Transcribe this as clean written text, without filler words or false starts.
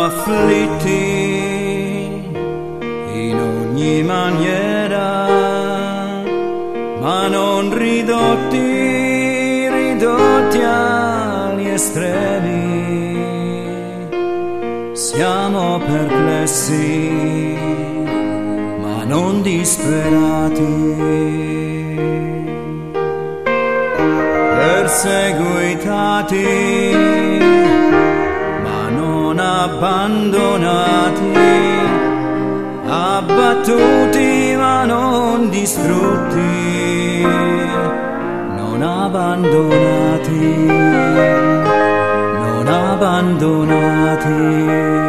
afflitti in ogni maniera, ma non ridotti agli estremi. Siamo perplessi, ma non disperati, perseguitati, ma non abbandonati, abbattuti, ma non distrutti, non abbandonati, non abbandonati.